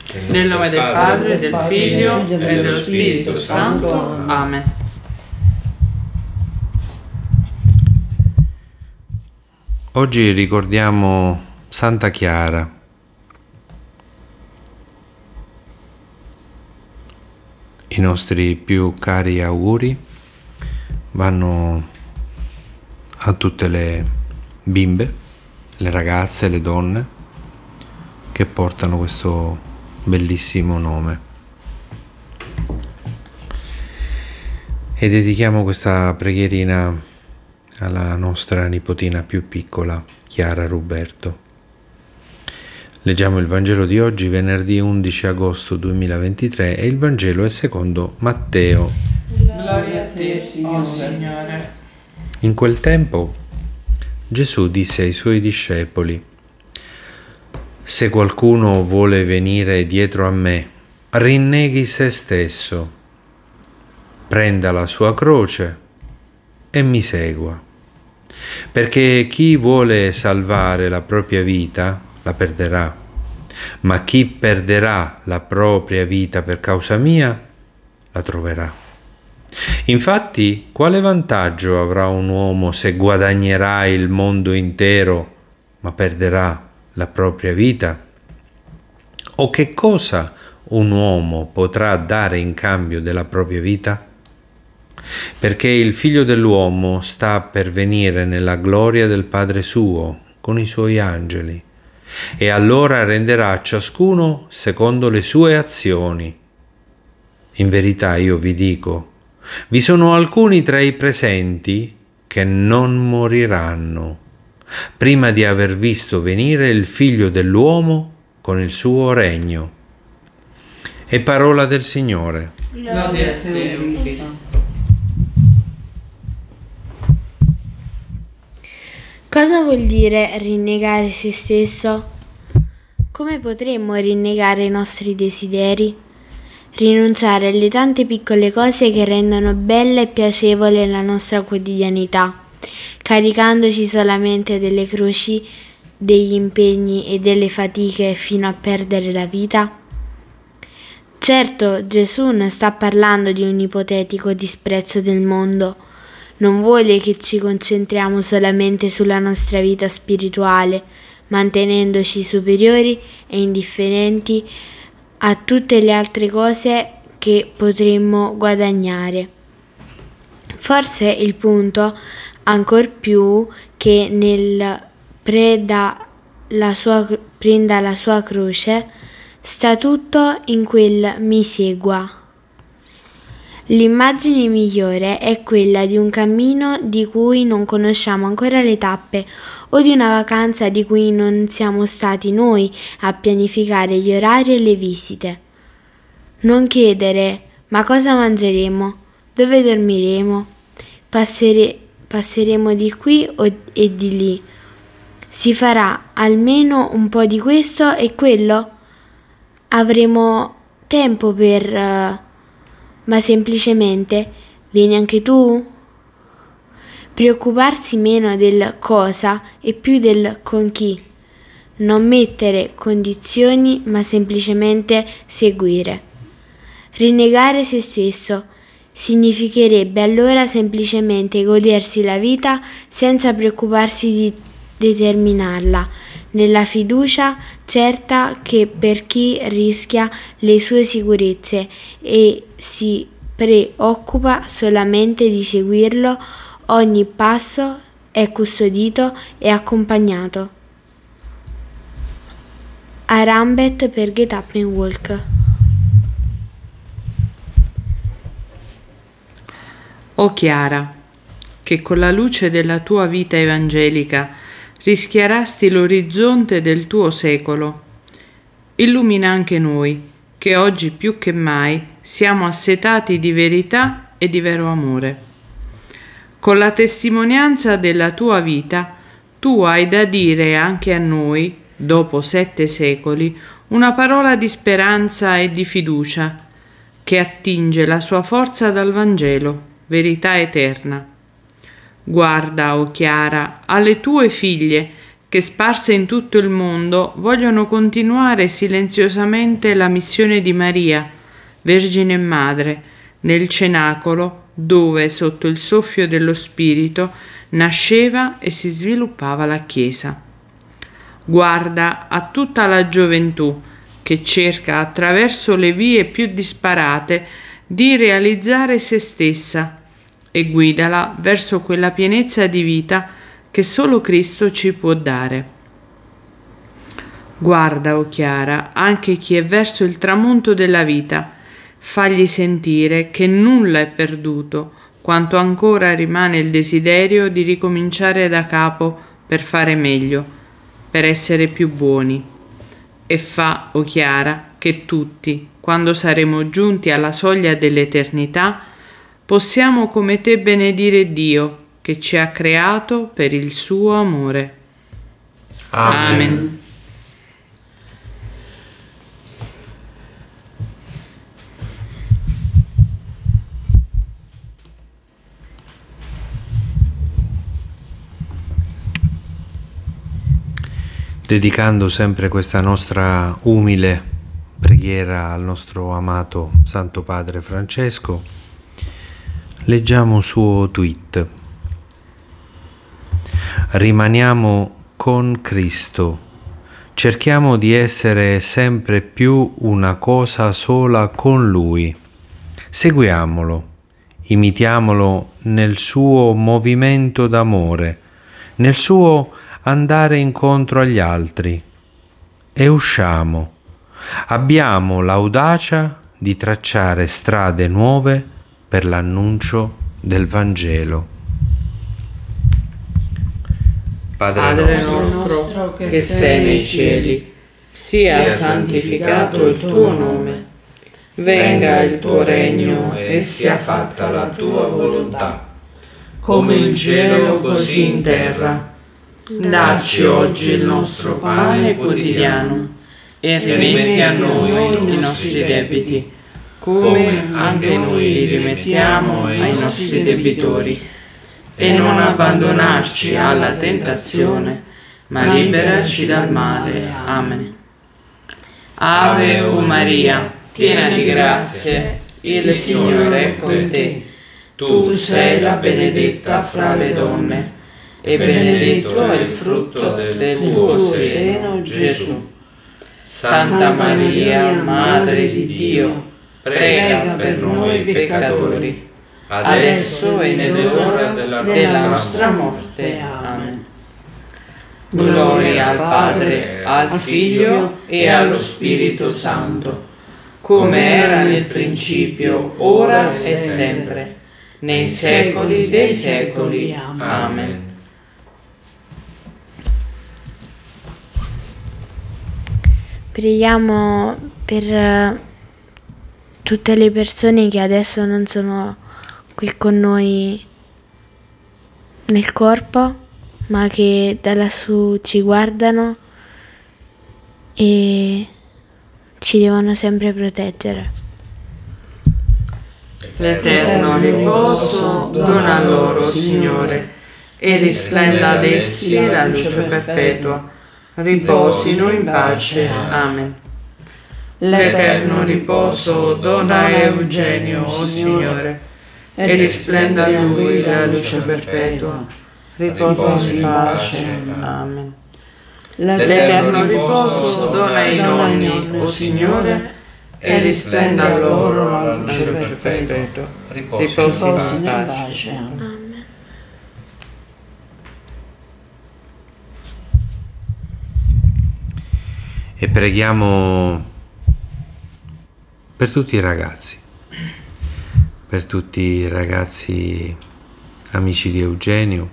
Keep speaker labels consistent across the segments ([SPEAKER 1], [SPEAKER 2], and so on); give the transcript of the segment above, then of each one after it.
[SPEAKER 1] Nel nome del Padre, del Figlio e dello Spirito Santo. Amen.
[SPEAKER 2] Oggi ricordiamo Santa Chiara. I nostri più cari auguri vanno a tutte le bimbe, le ragazze, le donne che portano questo bellissimo nome. E dedichiamo questa preghierina alla nostra nipotina più piccola, Chiara Ruberto. Leggiamo il Vangelo di oggi, venerdì 11 agosto 2023, e il Vangelo è secondo Matteo.
[SPEAKER 1] Gloria a te, Signore.
[SPEAKER 2] In quel tempo Gesù disse ai suoi discepoli: «Se qualcuno vuole venire dietro a me, rinneghi se stesso, prenda la sua croce e mi segua. Perché chi vuole salvare la propria vita la perderà, ma chi perderà la propria vita per causa mia la troverà. Infatti, quale vantaggio avrà un uomo se guadagnerà il mondo intero, ma perderà la propria vita? O che cosa un uomo potrà dare in cambio della propria vita? Perché il Figlio dell'uomo sta per venire nella gloria del Padre suo con i suoi angeli, e allora renderà a ciascuno secondo le sue azioni. In verità io vi dico, vi sono alcuni tra i presenti che non moriranno prima di aver visto venire il Figlio dell'uomo con il suo regno». È parola del Signore.
[SPEAKER 1] Gloria a te, Cristo.
[SPEAKER 3] Cosa vuol dire rinnegare se stesso? Come potremmo rinnegare i nostri desideri? Rinunciare alle tante piccole cose che rendono bella e piacevole la nostra quotidianità, caricandoci solamente delle croci, degli impegni e delle fatiche fino a perdere la vita? Certo, Gesù non sta parlando di un ipotetico disprezzo del mondo. Non vuole che ci concentriamo solamente sulla nostra vita spirituale, mantenendoci superiori e indifferenti a tutte le altre cose che potremmo guadagnare. Forse il punto, ancor più che nel prenda la sua croce, sta tutto in quel mi segua. L'immagine migliore è quella di un cammino di cui non conosciamo ancora le tappe, o di una vacanza di cui non siamo stati noi a pianificare gli orari e le visite. Non chiedere «ma cosa mangeremo? Dove dormiremo? Passeremo di qui e di lì? Si farà almeno un po' di questo e quello? Avremo tempo per...» ma semplicemente vieni anche tu? Preoccuparsi meno del cosa e più del con chi. Non mettere condizioni, ma semplicemente seguire. Rinnegare se stesso significherebbe allora semplicemente godersi la vita senza preoccuparsi di determinarla, nella fiducia certa che per chi rischia le sue sicurezze e si preoccupa solamente di seguirlo, ogni passo è custodito e accompagnato. Arambet per Get Up and Walk.
[SPEAKER 1] O Chiara, che con la luce della tua vita evangelica rischiarasti l'orizzonte del tuo secolo, illumina anche noi, che oggi più che mai siamo assetati di verità e di vero amore. Con la testimonianza della tua vita, tu hai da dire anche a noi, dopo 7 secoli, una parola di speranza e di fiducia, che attinge la sua forza dal Vangelo, verità eterna. Guarda, o Chiara, alle tue figlie, che sparse in tutto il mondo vogliono continuare silenziosamente la missione di Maria, Vergine Madre, nel cenacolo dove, sotto il soffio dello Spirito, nasceva e si sviluppava la Chiesa. Guarda a tutta la gioventù che cerca attraverso le vie più disparate di realizzare se stessa e guidala verso quella pienezza di vita che solo Cristo ci può dare. Guarda, o Chiara, anche chi è verso il tramonto della vita, fagli sentire che nulla è perduto, quanto ancora rimane il desiderio di ricominciare da capo per fare meglio, per essere più buoni. E fa, o Chiara, che tutti, quando saremo giunti alla soglia dell'eternità, possiamo come te benedire Dio, che ci ha creato per il suo amore. Amen.
[SPEAKER 2] Dedicando sempre questa nostra umile preghiera al nostro amato Santo Padre Francesco, leggiamo un suo tweet. Rimaniamo con Cristo, cerchiamo di essere sempre più una cosa sola con Lui, seguiamolo, imitiamolo nel suo movimento d'amore, nel suo andare incontro agli altri e usciamo. Abbiamo l'audacia di tracciare strade nuove per l'annuncio del Vangelo.
[SPEAKER 1] Padre nostro che sei nei cieli, sia santificato il tuo nome. Venga il tuo regno e sia fatta la tua volontà, come in cielo così in terra. Dacci oggi il nostro pane quotidiano e rimetti a noi i nostri debiti, come anche noi li rimettiamo ai nostri debitori. E non abbandonarci alla tentazione, ma liberaci dal male. Amen. Ave o Maria, piena di grazie, il Signore è con te. Tu sei la benedetta fra le donne, e benedetto è il frutto del tuo seno, Gesù. Santa Maria, Madre di Dio, prega per noi peccatori, adesso e nell'ora della nostra morte. Amen. Gloria al Padre, al Figlio e allo Spirito Santo, come era nel principio, ora e sempre, nei secoli dei secoli. Amen.
[SPEAKER 3] Preghiamo per tutte le persone che adesso non sono qui con noi nel corpo, ma che da lassù ci guardano e ci devono sempre proteggere.
[SPEAKER 1] L'eterno riposo dona loro, Signore, e risplenda ad essi la luce perpetua. Riposino in pace. Amen. L'eterno riposo dona a Eugenio, o Signore, e risplenda a lui la luce perpetua. Riposi in pace. Amen. L'eterno riposo dona ai nonni, o Signore, e risplenda a loro la luce perpetua. Riposi in pace.
[SPEAKER 3] Amen.
[SPEAKER 2] E preghiamo per tutti i ragazzi, amici di Eugenio,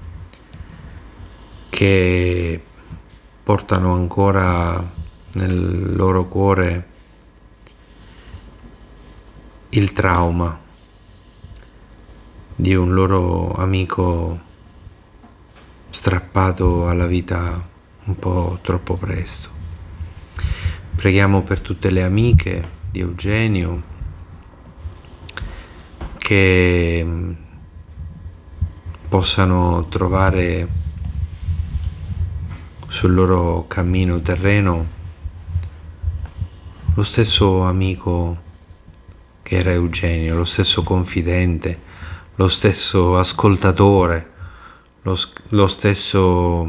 [SPEAKER 2] che portano ancora nel loro cuore il trauma di un loro amico strappato alla vita un po' troppo presto. Preghiamo per tutte le amiche di Eugenio che possano trovare sul loro cammino terreno lo stesso amico che era Eugenio, lo stesso confidente, lo stesso ascoltatore, lo stesso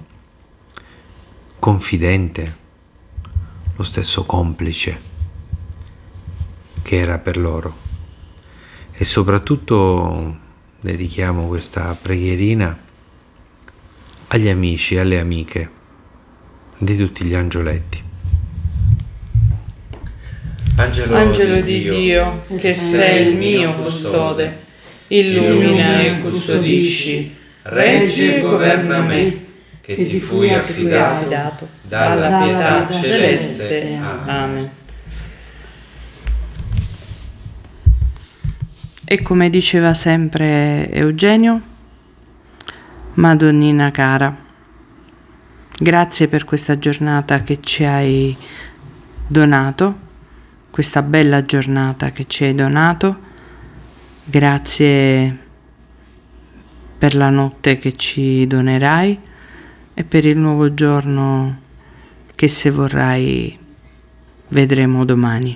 [SPEAKER 2] confidente, lo stesso complice che era per loro. E soprattutto dedichiamo questa preghierina agli amici e alle amiche di tutti gli angioletti.
[SPEAKER 1] Angelo di Dio, che sei il mio custode, illumina e custodisci, reggi e governa me, che ti fui affidato dalla pietà celeste. Amen. E come diceva sempre Eugenio, Madonnina cara, grazie per questa giornata che ci hai donato, questa bella giornata che ci hai donato, grazie per la notte che ci donerai e per il nuovo giorno che, se vorrai, vedremo domani.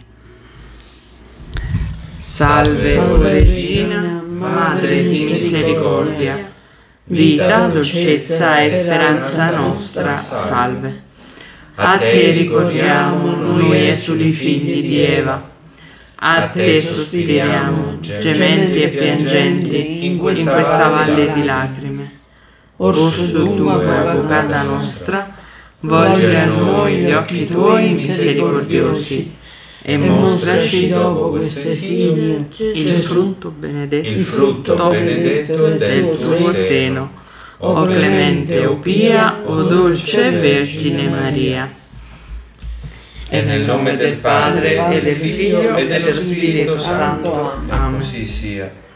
[SPEAKER 1] Salve, o Regina, Madre di misericordia, vita, dolcezza e speranza nostra, salve. A te ricorriamo noi esuli figli di Eva, a te sospiriamo, gementi e piangenti, in questa valle di lacrime. Orso dunque, avvocata nostra, volgi a noi gli occhi tuoi misericordiosi, e mostraci dopo questo esilio il frutto benedetto del tuo seno, o clemente, o pia, o dolce Vergine Maria.
[SPEAKER 2] E nel nome del Padre, e del Figlio, e dello Spirito Santo.
[SPEAKER 1] Amen.
[SPEAKER 2] Così sia.